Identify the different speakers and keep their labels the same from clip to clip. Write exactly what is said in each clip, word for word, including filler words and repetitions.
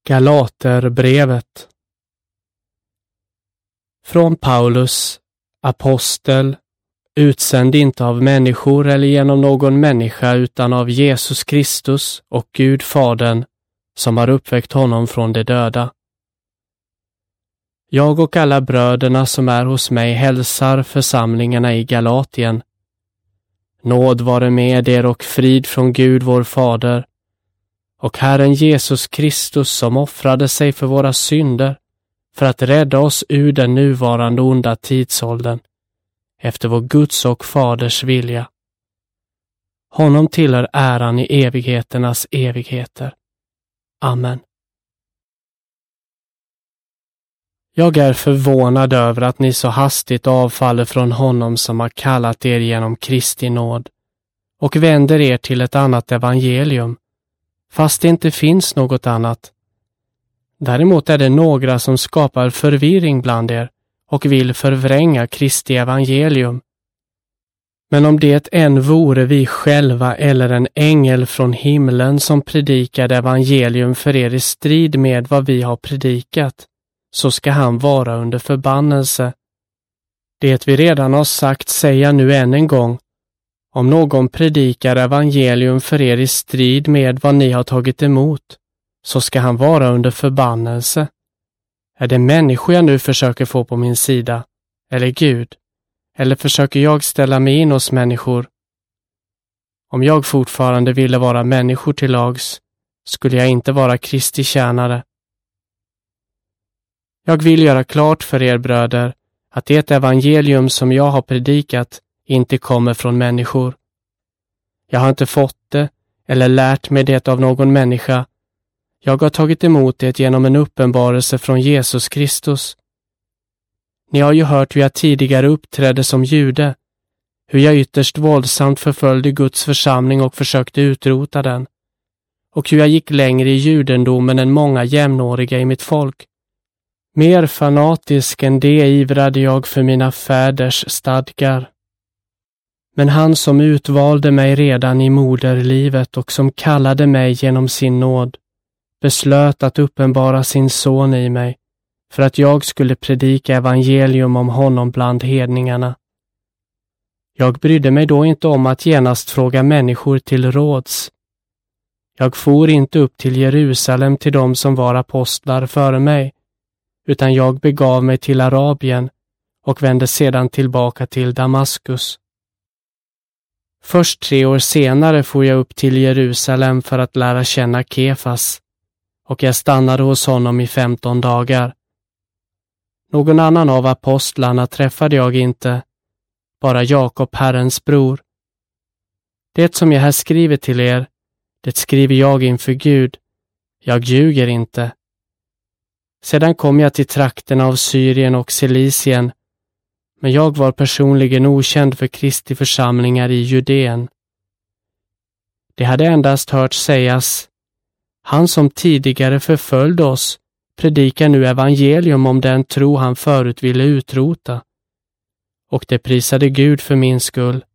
Speaker 1: Galaterbrevet. Från Paulus, apostel, utsänd inte av människor eller genom någon människa utan av Jesus Kristus och Gud Fadern, som har uppväckt honom från de döda. Jag och alla bröderna som är hos mig hälsar församlingarna i Galatien. Nåd vare med er och frid från Gud vår Fader och Herren Jesus Kristus, som offrade sig för våra synder för att rädda oss ur den nuvarande onda tidsåldern efter vår Guds och Faders vilja. Honom tillhör äran i evigheternas evigheter. Amen. Jag är förvånad över att ni så hastigt avfaller från honom som har kallat er genom Kristi nåd och vänder er till ett annat evangelium, fast det inte finns något annat. Däremot är det några som skapar förvirring bland er och vill förvränga Kristi evangelium. Men om det än vore vi själva eller en ängel från himlen som predikade evangelium för er i strid med vad vi har predikat, så ska han vara under förbannelse. Det vi redan har sagt säger jag nu än en gång. Om någon predikar evangelium för er i strid med vad ni har tagit emot, så ska han vara under förbannelse. Är det människor jag nu försöker få på min sida, eller Gud? Eller försöker jag ställa mig in hos människor? Om jag fortfarande ville vara människor till lags, skulle jag inte vara Kristi tjänare. Jag vill göra klart för er bröder att det evangelium som jag har predikat inte kommer från människor. Jag har inte fått det eller lärt mig det av någon människa. Jag har tagit emot det genom en uppenbarelse från Jesus Kristus. Ni har ju hört hur jag tidigare uppträdde som jude, hur jag ytterst våldsamt förföljde Guds församling och försökte utrota den, och hur jag gick längre i judendomen än många jämnåriga i mitt folk. Mer fanatisk än det ivrade jag för mina fäders stadgar. Men han som utvalde mig redan i moderlivet och som kallade mig genom sin nåd beslöt att uppenbara sin son i mig för att jag skulle predika evangelium om honom bland hedningarna. Jag brydde mig då inte om att genast fråga människor till råds. Jag for inte upp till Jerusalem till dem som var apostlar före mig, utan jag begav mig till Arabien och vände sedan tillbaka till Damaskus. Först tre år senare for jag upp till Jerusalem för att lära känna Kefas, och jag stannade hos honom i femton dagar. Någon annan av apostlarna träffade jag inte, bara Jakob, Herrens bror. Det som jag här skriver till er, det skriver jag inför Gud. Jag ljuger inte. Sedan kom jag till trakterna av Syrien och Cilicien, men jag var personligen okänd för Kristi församlingar i Judeen. Det hade endast hört sägas: han som tidigare förföljde oss predikar nu evangelium om den tro han förut ville utrota. Och det prisade Gud för min skull.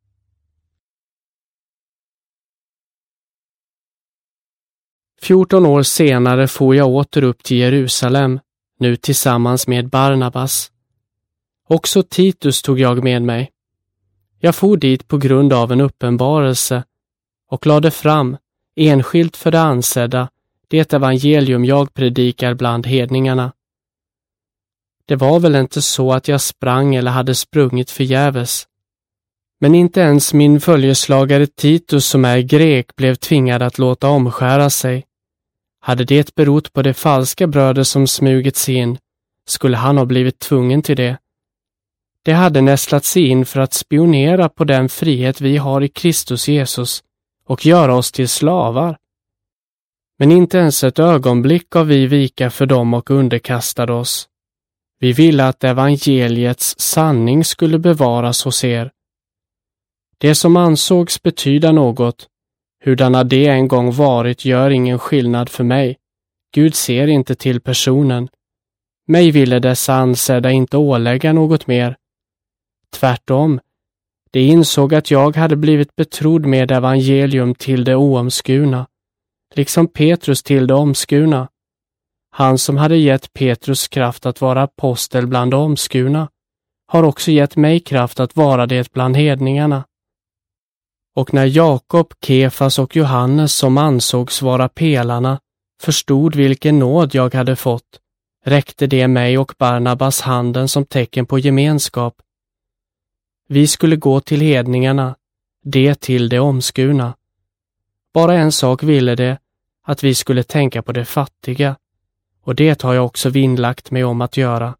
Speaker 1: Fjorton år senare for jag åter upp till Jerusalem, nu tillsammans med Barnabas. Också Titus tog jag med mig. Jag for dit på grund av en uppenbarelse och lade fram, enskilt för det ansedda, det evangelium jag predikar bland hedningarna. Det var väl inte så att jag sprang eller hade sprungit förgäves. Men inte ens min följeslagare Titus, som är grek, blev tvingad att låta omskära sig. Hade det berott på de falska bröder som smugit sig in, skulle han ha blivit tvungen till det. Det hade nästlat sig in för att spionera på den frihet vi har i Kristus Jesus och göra oss till slavar. Men inte ens ett ögonblick gav vi vika för dem och underkastade oss. Vi ville att evangeliets sanning skulle bevaras hos er. Det som ansågs betyda något, hurdana det en gång varit, gör ingen skillnad för mig. Gud ser inte till personen. Mig ville dessa ansedda inte ålägga något mer. Tvärtom, de insåg att jag hade blivit betrodd med evangelium till det oomskurna, liksom Petrus till det omskurna. Han som hade gett Petrus kraft att vara apostel bland de omskurna har också gett mig kraft att vara det bland hedningarna. Och när Jakob, Kefas och Johannes, som ansågs vara pelarna, förstod vilken nåd jag hade fått, räckte det mig och Barnabas handen som tecken på gemenskap. Vi skulle gå till hedningarna, det till de omskurna. Bara en sak ville det, att vi skulle tänka på det fattiga, och det har jag också vinnlagt mig om att göra.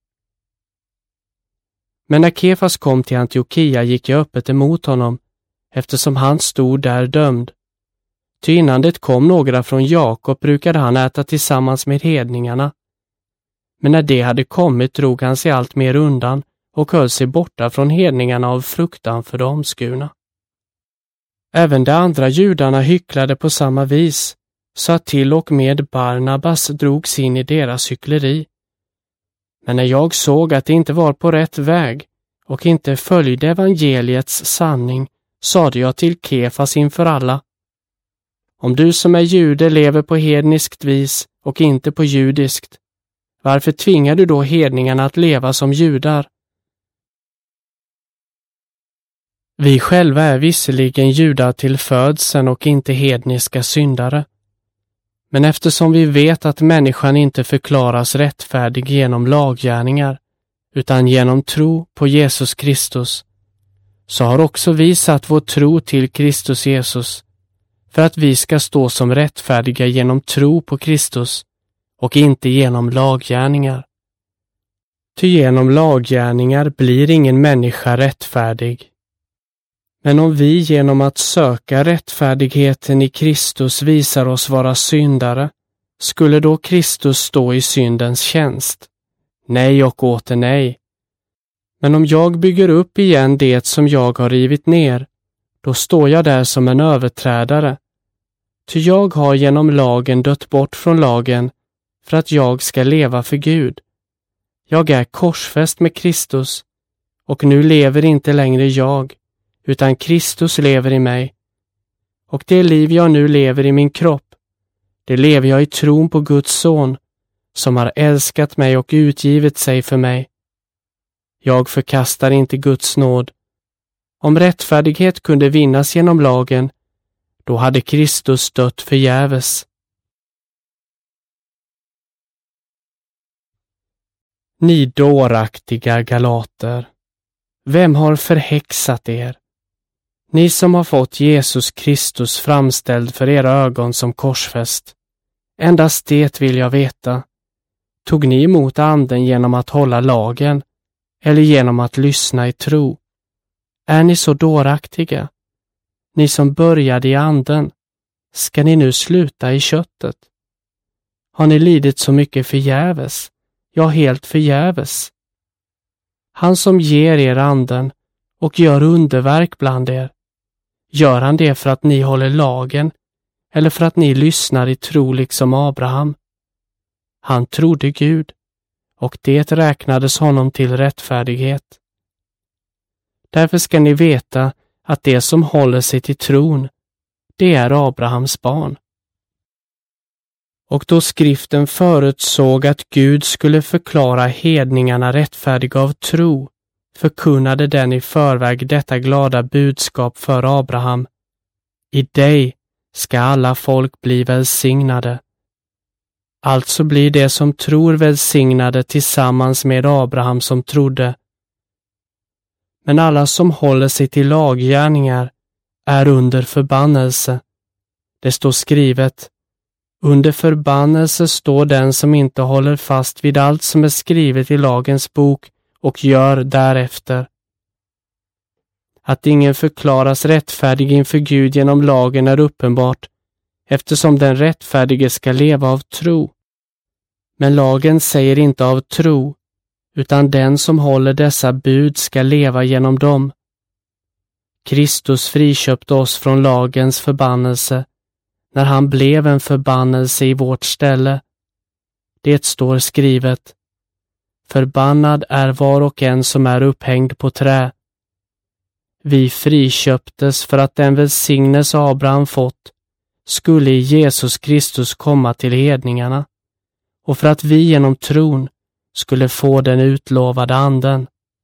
Speaker 1: Men när Kefas kom till Antiokia gick jag öppet emot honom, eftersom han stod där dömd. Ty innan det kom några från Jakob brukade han äta tillsammans med hedningarna. Men när det hade kommit drog han sig allt mer undan och höll sig borta från hedningarna av fruktan för de omskurna. Även de andra judarna hycklade på samma vis, så att till och med Barnabas drogs in i deras hyckleri. Men när jag såg att det inte var på rätt väg och inte följde evangeliets sanning, sade jag till Kefas inför alla: om du som är jude lever på hedniskt vis och inte på judiskt, varför tvingar du då hedningarna att leva som judar? Vi själva är visserligen judar till födseln och inte hedniska syndare. Men eftersom vi vet att människan inte förklaras rättfärdig genom laggärningar, utan genom tro på Jesus Kristus, så har också vi satt vår tro till Kristus Jesus, för att vi ska stå som rättfärdiga genom tro på Kristus och inte genom laggärningar. Ty genom laggärningar blir ingen människa rättfärdig. Men om vi genom att söka rättfärdigheten i Kristus visar oss vara syndare, skulle då Kristus stå i syndens tjänst? Nej och åter nej. Men om jag bygger upp igen det som jag har rivit ner, då står jag där som en överträdare. Ty jag har genom lagen dött bort från lagen för att jag ska leva för Gud. Jag är korsfäst med Kristus, och nu lever inte längre jag, utan Kristus lever i mig. Och det liv jag nu lever i min kropp, det lever jag i tron på Guds son, som har älskat mig och utgivit sig för mig. Jag förkastar inte Guds nåd. Om rättfärdighet kunde vinnas genom lagen, då hade Kristus dött förgäves. Ni dåraktiga galater, vem har förhäxat er? Ni som har fått Jesus Kristus framställd för era ögon som korsfäst. Endast det vill jag veta. Tog ni emot anden genom att hålla lagen, eller genom att lyssna i tro? Är ni så dåraktiga? Ni som började i anden, ska ni nu sluta i köttet? Har ni lidit så mycket förgäves? Ja, helt förgäves. Han som ger er anden och gör underverk bland er, gör han det för att ni håller lagen eller för att ni lyssnar i tro liksom Abraham? Han trodde Gud, och det räknades honom till rättfärdighet. Därför ska ni veta att det som håller sig till tron, det är Abrahams barn. Och då skriften förutsåg att Gud skulle förklara hedningarna rättfärdiga av tro, förkunnade den i förväg detta glada budskap för Abraham: i dig ska alla folk bli välsignade. Alltså blir det som tror välsignade tillsammans med Abraham som trodde. Men alla som håller sig till laggärningar är under förbannelse. Det står skrivet: under förbannelse står den som inte håller fast vid allt som är skrivet i lagens bok och gör därefter. Att ingen förklaras rättfärdig inför Gud genom lagen är uppenbart, eftersom den rättfärdige ska leva av tro. Men lagen säger inte av tro, utan den som håller dessa bud ska leva genom dem. Kristus friköpte oss från lagens förbannelse, när han blev en förbannelse i vårt ställe. Det står skrivet: förbannad är var och en som är upphängd på trä. Vi friköptes för att den välsignelse Abraham fått skulle i Jesus Kristus komma till hedningarna, och för att vi genom tron skulle få den utlovade anden.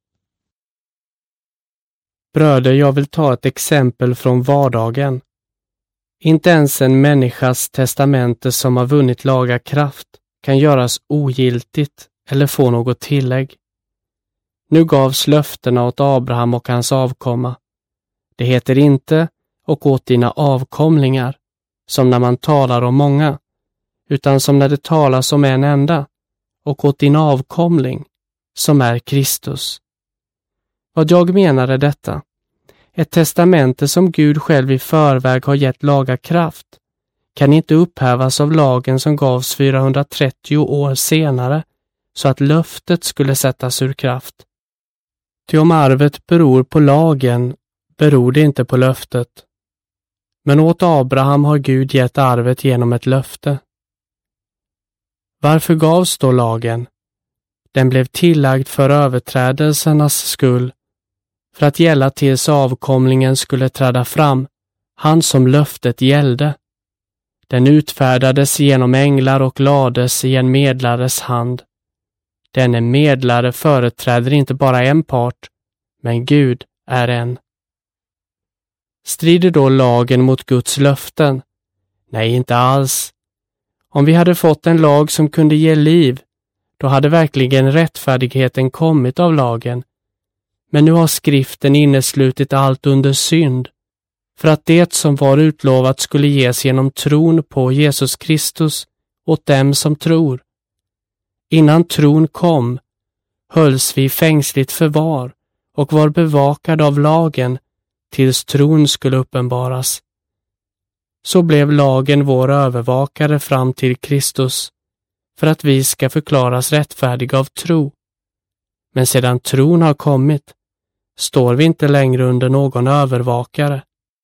Speaker 1: Bröder, jag vill ta ett exempel från vardagen. Inte ens en människas testamente som har vunnit laga kraft kan göras ogiltigt eller få något tillägg. Nu gavs löftena åt Abraham och hans avkomma. Det heter inte och åt dina avkomlingar, som när man talar om många, utan som när det talas om en enda, och åt din avkomling, som är Kristus. Vad jag menar är detta. Ett testamente som Gud själv i förväg har gett laga kraft kan inte upphävas av lagen som gavs fyrahundratrettio år senare, så att löftet skulle sättas ur kraft. Ty om arvet beror på lagen, beror det inte på löftet. Men åt Abraham har Gud gett arvet genom ett löfte. Varför gavs då lagen? Den blev tillagd för överträdelsernas skull, för att gälla tills avkomlingen skulle träda fram, han som löftet gällde. Den utfärdades genom änglar och lades i en medlares hand. Denne medlare företräder inte bara en part, men Gud är en. Strider då lagen mot Guds löften? Nej, inte alls. Om vi hade fått en lag som kunde ge liv, då hade verkligen rättfärdigheten kommit av lagen. Men nu har skriften inneslutit allt under synd, för att det som var utlovat skulle ges genom tron på Jesus Kristus åt dem som tror. Innan tron kom, hölls vi i fängsligt förvar och var bevakade av lagen tills tron skulle uppenbaras. Så blev lagen vår övervakare fram till Kristus, för att vi ska förklaras rättfärdiga av tro. Men sedan tron har kommit, står vi inte längre under någon övervakare.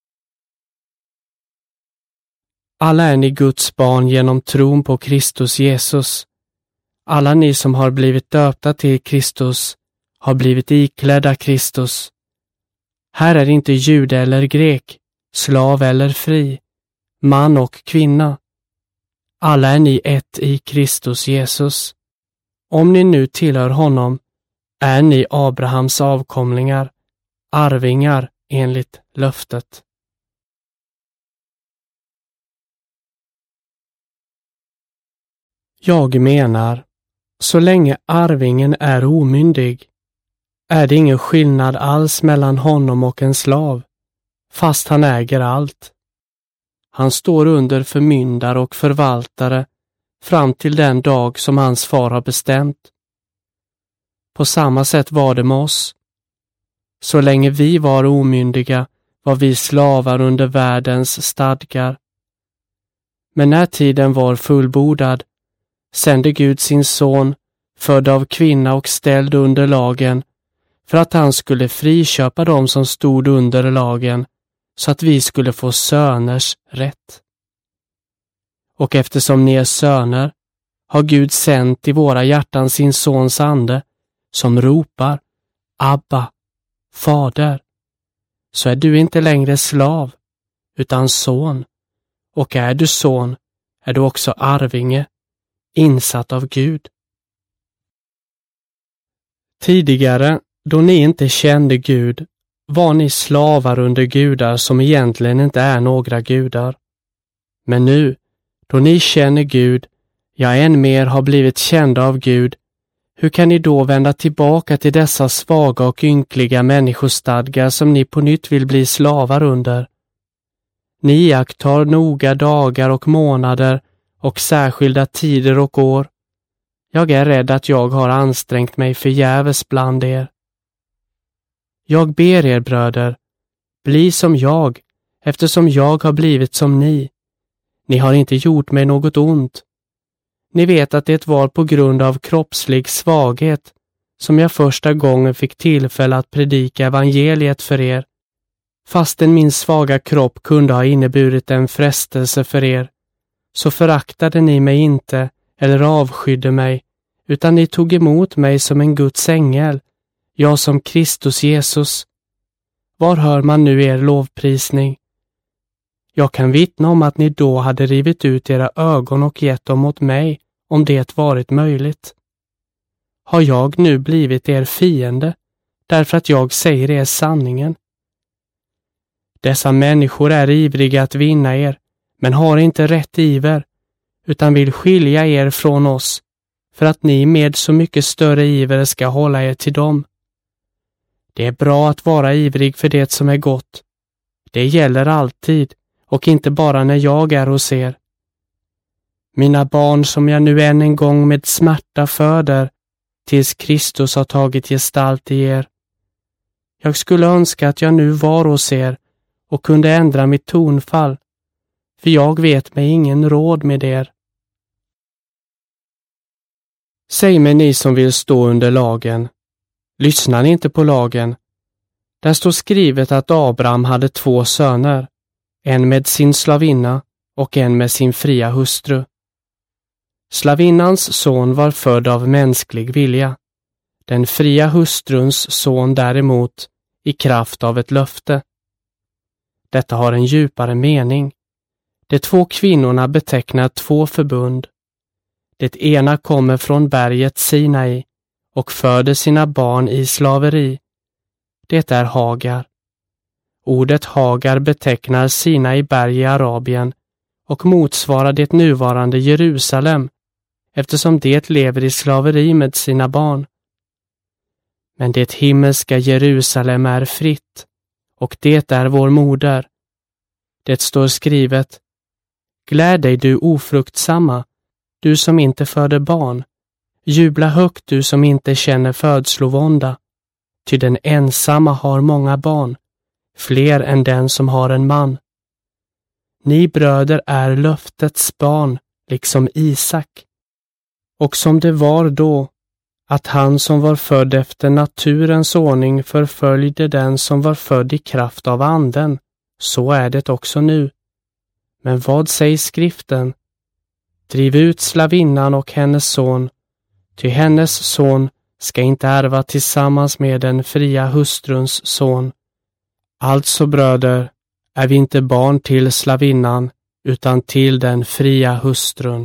Speaker 1: Alla är ni Guds barn genom tron på Kristus Jesus. Alla ni som har blivit döpta till Kristus har blivit iklädda Kristus. Här är inte jude eller grek, slav eller fri, man och kvinna. Alla är ni ett i Kristus Jesus. Om ni nu tillhör honom, är ni Abrahams avkomlingar, arvingar enligt löftet. Jag menar, så länge arvingen är omyndig, är det ingen skillnad alls mellan honom och en slav, fast han äger allt. Han står under förmyndare och förvaltare fram till den dag som hans far har bestämt. På samma sätt var det med oss. Så länge vi var omyndiga var vi slavar under världens stadgar. Men när tiden var fullbordad sände Gud sin son, född av kvinna och ställd under lagen, för att han skulle friköpa dem som stod under lagen, så att vi skulle få söners rätt. Och eftersom ni är söner, har Gud sänt i våra hjärtan sin sons ande, som ropar, Abba, Fader. Så är du inte längre slav, utan son, och är du son, är du också arvinge, insatt av Gud. Tidigare, då ni inte kände Gud, var ni slavar under gudar som egentligen inte är några gudar. Men nu, då ni känner Gud, ja än mer har blivit kända av Gud, hur kan ni då vända tillbaka till dessa svaga och ynkliga människostadgar som ni på nytt vill bli slavar under? Ni iakttar noga dagar och månader och särskilda tider och år. Jag är rädd att jag har ansträngt mig förgäves bland er. Jag ber er bröder, bli som jag, eftersom jag har blivit som ni. Ni har inte gjort mig något ont. Ni vet att det var på grund av kroppslig svaghet som jag första gången fick tillfälle att predika evangeliet för er, fastän min svaga kropp kunde ha inneburit en frestelse för er. Så föraktade ni mig inte eller avskydde mig, utan ni tog emot mig som en Guds ängel, jag som Kristus Jesus. Var hör man nu er lovprisning? Jag kan vittna om att ni då hade rivit ut era ögon och gett dem åt mig, om det varit möjligt. Har jag nu blivit er fiende därför att jag säger er sanningen? Dessa människor är ivriga att vinna er, men har inte rätt iver, utan vill skilja er från oss, för att ni med så mycket större iver ska hålla er till dem. Det är bra att vara ivrig för det som är gott. Det gäller alltid, och inte bara när jag är hos er. Mina barn som jag nu än en gång med smärta föder, tills Kristus har tagit gestalt i er. Jag skulle önska att jag nu var hos er och kunde ändra mitt tonfall, för jag vet mig ingen råd med er. Säg mig ni som vill stå under lagen, lyssnar ni inte på lagen? Där står skrivet att Abraham hade två söner, en med sin slavinna och en med sin fria hustru. Slavinnans son var född av mänsklig vilja, den fria hustruns son däremot i kraft av ett löfte. Detta har en djupare mening. De två kvinnorna betecknar två förbund. Det ena kommer från berget Sinai och föder sina barn i slaveri. Det är Hagar. Ordet Hagar betecknar Sinai berg i Arabien och motsvarar det nuvarande Jerusalem, eftersom det lever i slaveri med sina barn. Men det himmelska Jerusalem är fritt, och det är vår moder. Det står skrivet: Gläd dig du ofruktsamma, du som inte föder barn. Jubla högt du som inte känner födslovånda. Ty den ensamma har många barn, fler än den som har en man. Ni bröder är löftets barn, liksom Isak. Och som det var då, att han som var född efter naturens ordning förföljde den som var född i kraft av anden, så är det också nu. Men vad säger skriften? Driv ut slavinnan och hennes son, ty hennes son ska inte ärva tillsammans med den fria hustruns son. Alltså bröder, är vi inte barn till slavinnan, utan till den fria hustrun.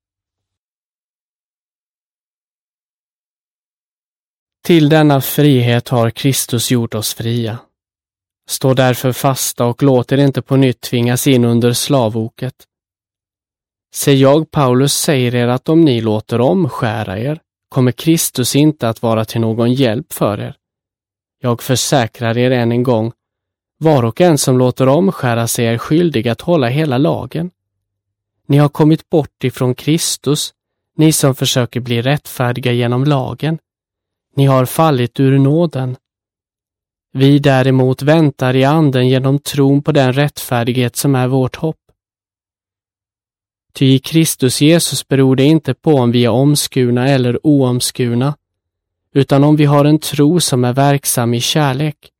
Speaker 1: Till denna frihet har Kristus gjort oss fria. Stå därför fasta och låt er inte på nytt tvingas in under slavoket. Se, jag, Paulus, säger er att om ni låter omskära er, kommer Kristus inte att vara till någon hjälp för er. Jag försäkrar er än en gång, var och en som låter omskära sig är skyldig att hålla hela lagen. Ni har kommit bort ifrån Kristus, ni som försöker bli rättfärdiga genom lagen. Ni har fallit ur nåden. Vi däremot väntar i anden genom tron på den rättfärdighet som är vårt hopp. Ty i Kristus Jesus beror det inte på om vi är omskurna eller oomskurna, utan om vi har en tro som är verksam i kärlek.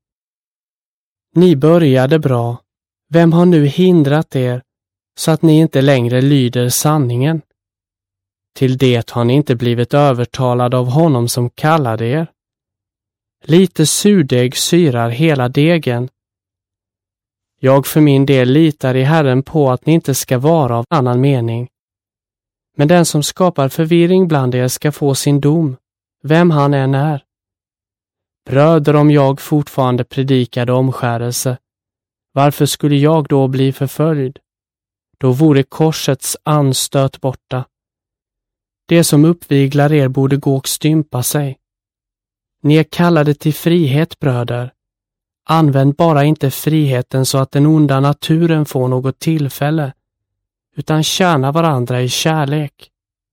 Speaker 1: Ni började bra. Vem har nu hindrat er så att ni inte längre lyder sanningen? Till det har ni inte blivit övertalade av honom som kallade er. Lite surdeg syrar hela degen. Jag för min del litar i Herren på att ni inte ska vara av annan mening. Men den som skapar förvirring bland er ska få sin dom, vem han än är. Bröder, om jag fortfarande predikade omskärelse, varför skulle jag då bli förföljd? Då vore korsets anstöt borta. Det som uppviglar er borde gå och stympa sig. Ni är kallade till frihet, bröder. Använd bara inte friheten så att den onda naturen får något tillfälle, utan tjäna varandra i kärlek.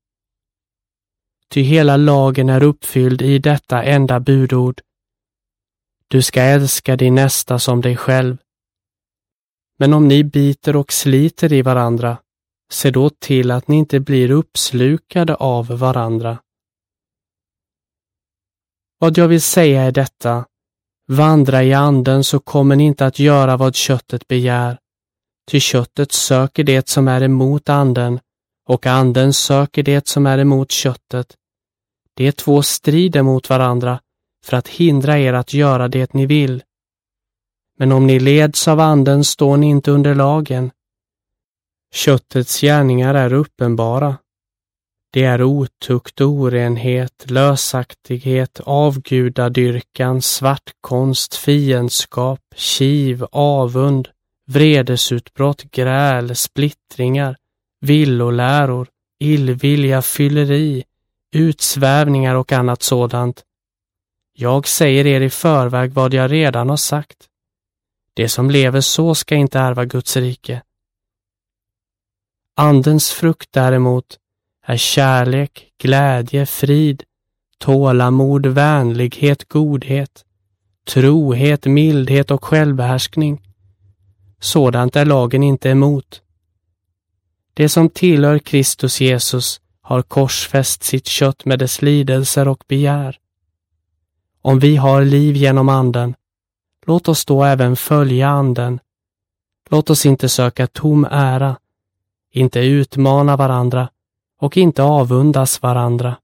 Speaker 1: Ty hela lagen är uppfylld i detta enda budord. Du ska älska din nästa som dig själv. Men om ni biter och sliter i varandra, se då till att ni inte blir uppslukade av varandra. Vad jag vill säga är detta: vandra i anden, så kommer ni inte att göra vad köttet begär. Ty köttet söker det som är emot anden, och anden söker det som är emot köttet. De två strider mot varandra för att hindra er att göra det ni vill. Men om ni leds av anden står ni inte under lagen. Köttets gärningar är uppenbara. Det är otukt, orenhet, lösaktighet, avgudadyrkan, svartkonst, fiendskap, kiv, avund, vredesutbrott, gräl, splittringar, villoläror, illvilja, fylleri, utsvävningar och annat sådant. Jag säger er i förväg vad jag redan har sagt. Det som lever så ska inte ärva Guds rike. Andens frukt däremot är kärlek, glädje, frid, tålamod, vänlighet, godhet, trohet, mildhet och självbehärskning. Sådant är lagen inte emot. Det som tillhör Kristus Jesus har korsfäst sitt kött med dess lidelser och begär. Om vi har liv genom anden, låt oss då även följa anden. Låt oss inte söka tom ära, inte utmana varandra och inte avundas varandra.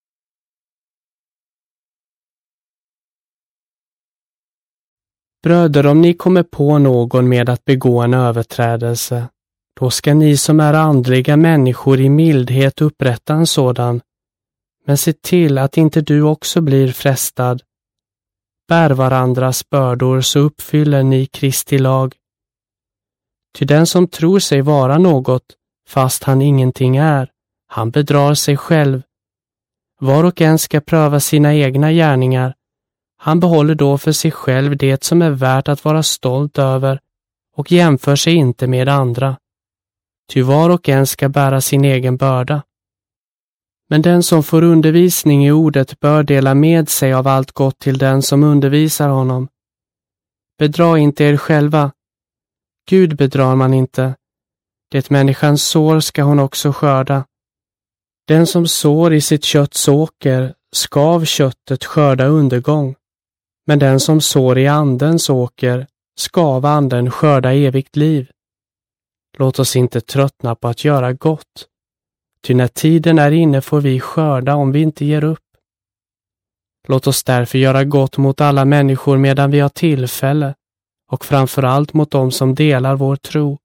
Speaker 1: Bröder, om ni kommer på någon med att begå en överträdelse, då ska ni som är andliga människor i mildhet upprätta en sådan. Men se till att inte du också blir frestad. Bär varandras bördor så uppfyller ni Kristi lag. Ty den som tror sig vara något, fast han ingenting är, han bedrar sig själv. Var och en ska pröva sina egna gärningar. Han behåller då för sig själv det som är värt att vara stolt över och jämför sig inte med andra. Ty var och en ska bära sin egen börda. Men den som får undervisning i ordet bör dela med sig av allt gott till den som undervisar honom. Bedra inte er själva. Gud bedrar man inte. Det människans sår ska hon också skörda. Den som sår i sitt kötts åker ska av köttet skörda undergång. Men den som sår i andens åker ska av anden skörda evigt liv. Låt oss inte tröttna på att göra gott. Ty när tiden är inne får vi skörda om vi inte ger upp. Låt oss därför göra gott mot alla människor medan vi har tillfälle, och framförallt mot dem som delar vår tro.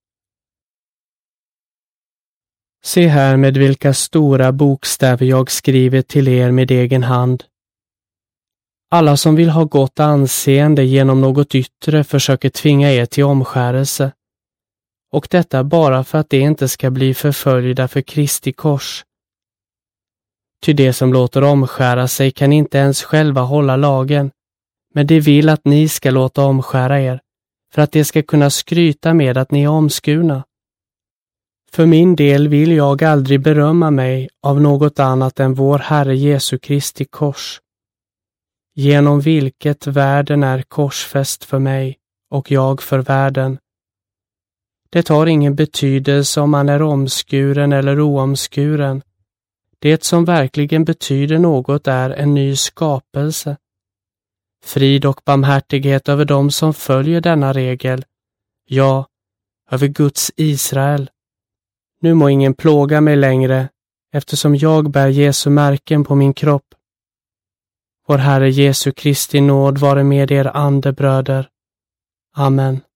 Speaker 1: Se här med vilka stora bokstäver jag skriver till er med egen hand. Alla som vill ha gott anseende genom något yttre försöker tvinga er till omskärelse. Och detta bara för att de inte ska bli förföljda för Kristi kors. Ty det som låter omskära sig kan inte ens själva hålla lagen, men de vill att ni ska låta omskära er, för att de ska kunna skryta med att ni är omskurna. För min del vill jag aldrig berömma mig av något annat än vår Herre Jesu Kristi kors, genom vilket världen är korsfäst för mig och jag för världen. Det har ingen betydelse om man är omskuren eller oomskuren. Det som verkligen betyder något är en ny skapelse. Frid och barmhärtighet över dem som följer denna regel, ja, över Guds Israel. Nu må ingen plåga mig längre, eftersom jag bär Jesu märken på min kropp. Vår Herre Jesu Kristi nåd vare med er ande, bröder. Amen.